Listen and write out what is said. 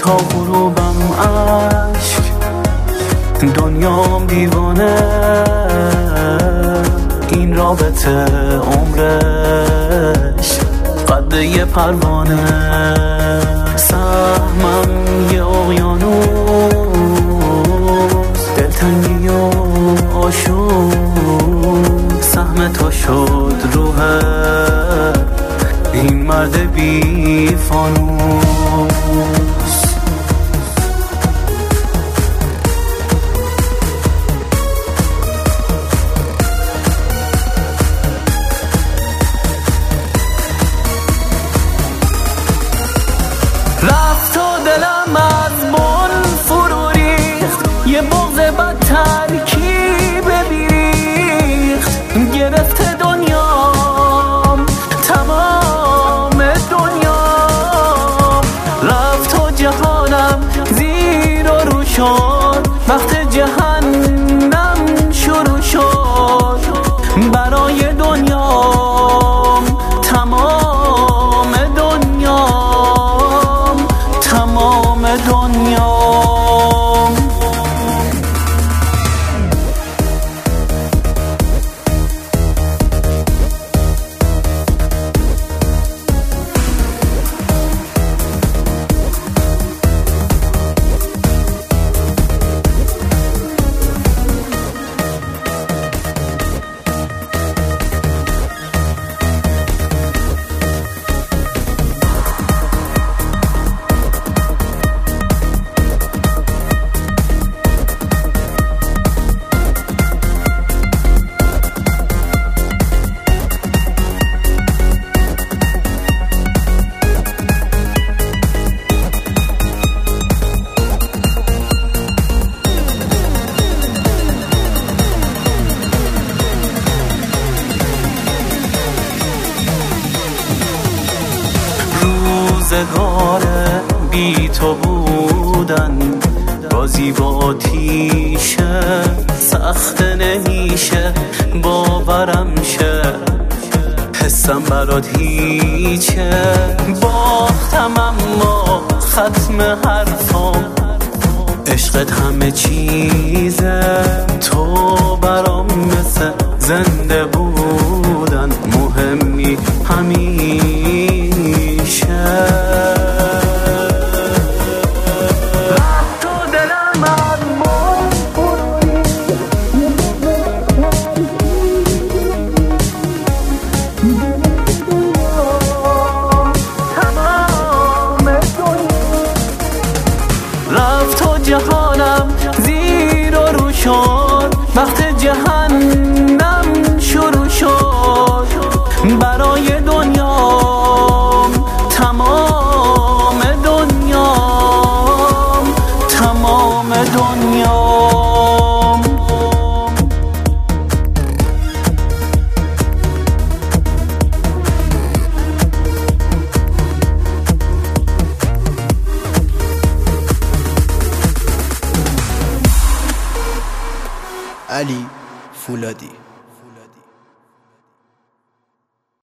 تا غروبم عشق، دنیام دیوانه، این رابطه عمرش قد یه پروانه. سهمم یه اقیانوس، دلتنگی و آشوب، سهم تو شد روح این مرد بی فانوس. رفت و دلم از بن فرو ریخت، یه بغض بد ترکیب بیریخت، گرفته دنیام تمام دنیام. رفت و جهانم زیر و رو شد، وقت جهنم شروع شد، برای دنیام تمام دنیام، تمام دنیام. روزگار بی تو بودن بازی با آتیشه، سخت نمیشه باورم شه، حسم برات هیچه. باختم اما ختم حرفام، عشقت همه چیزه، تو برام مثل زنده بودن مهمی همیشه. رفت و جهانم زیر و رو شد، وقت جهنم شروع شد، برای دنیام تمام دنیام، تمام دنیام. علی فولادی.